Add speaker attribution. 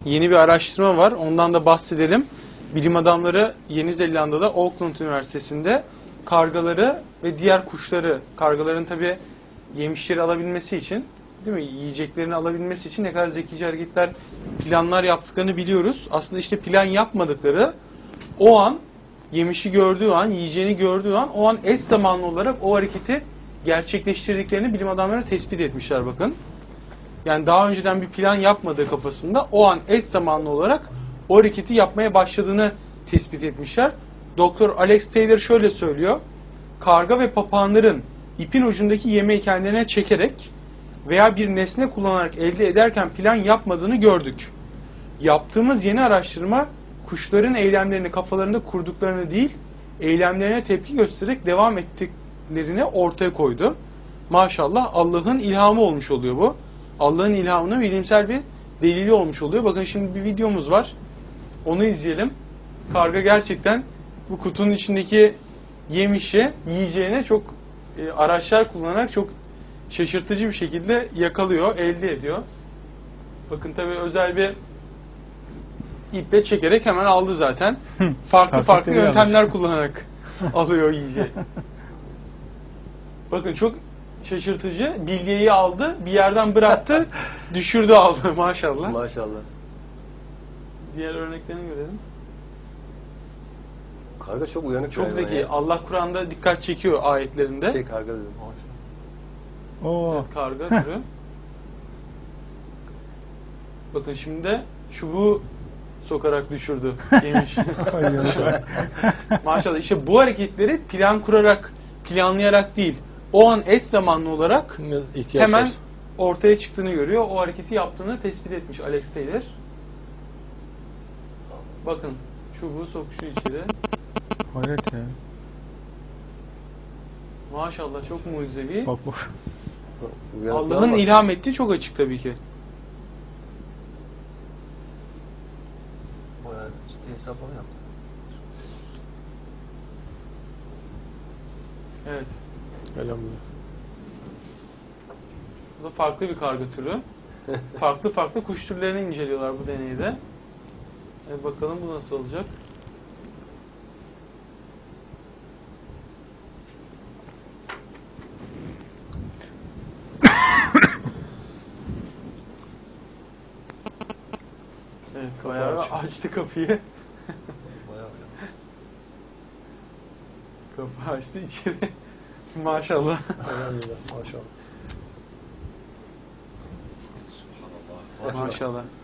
Speaker 1: Yeni bir araştırma var. Ondan da bahsedelim. Bilim adamları Yeni Zelanda'da Auckland Üniversitesi'nde kargaları ve diğer kuşları, kargaların tabii yemişleri alabilmesi için, değil mi? Yiyeceklerini alabilmesi için ne kadar zekice hareketler, planlar yaptıklarını biliyoruz. Aslında işte plan yapmadıkları, o an yemişi gördüğü an, yiyeceğini gördüğü an, o an eş zamanlı olarak o hareketi gerçekleştirdiklerini bilim adamları tespit etmişler, bakın. Yani daha önceden bir plan yapmadığı kafasında o an eş zamanlı olarak o hareketi yapmaya başladığını tespit etmişler. Doktor Alex Taylor şöyle söylüyor. Karga ve papağanların ipin ucundaki yemeği kendilerine çekerek veya bir nesne kullanarak elde ederken plan yapmadığını gördük. Yaptığımız yeni araştırma kuşların eylemlerini kafalarında kurduklarını değil, eylemlerine tepki göstererek devam ettiklerini ortaya koydu. Maşallah, Allah'ın ilhamı olmuş oluyor bu. Allah'ın ilhamının bilimsel bir delili olmuş oluyor. Bakın şimdi bir videomuz var. Onu izleyelim. Karga gerçekten bu kutunun içindeki yemişi yiyeceğine çok araçlar kullanarak çok şaşırtıcı bir şekilde yakalıyor, elde ediyor. Bakın tabii özel bir iple çekerek hemen aldı zaten. Farklı yöntemler kullanarak alıyor yiyeceği. Bakın çok şaşırtıcı. Bilyeyi aldı, bir yerden bıraktı, düşürdü, aldı. Maşallah.
Speaker 2: Maşallah.
Speaker 1: Diğer örneklerini görelim.
Speaker 2: Karga çok uyanık.
Speaker 1: Çok zeki. Ya. Allah Kur'an'da dikkat çekiyor ayetlerinde.
Speaker 2: Şey, karga dedim.
Speaker 3: Oo.
Speaker 1: Evet, karga türü. Bakın şimdi de çubuğu sokarak düşürdü. Yemiş. Maşallah. İşte bu hareketleri plan kurarak, planlayarak değil, o an eş zamanlı olarak hemen ortaya çıktığını görüyor. O hareketi yaptığını tespit etmiş Alex Taylor. Bakın çubuğu sokuşuyor içeri.
Speaker 3: Hayret ya.
Speaker 1: Maşallah, çok mucizevi.
Speaker 3: Bak bak.
Speaker 1: Allah'ın ilham ettiği çok açık tabii ki.
Speaker 2: Bayağı ciddi hesaplama yaptı.
Speaker 1: Evet.
Speaker 2: Elhamdülillah.
Speaker 1: Bu da farklı bir karga türü. farklı kuş türlerini inceliyorlar bu deneyde. Bakalım bu nasıl olacak. Evet, bayağı açtı kapıyı.
Speaker 2: Bayağı ya.
Speaker 1: Kapı açtı içeri. Maşallah.
Speaker 2: Elhamdülillah. Maşallah.
Speaker 1: Maşallah.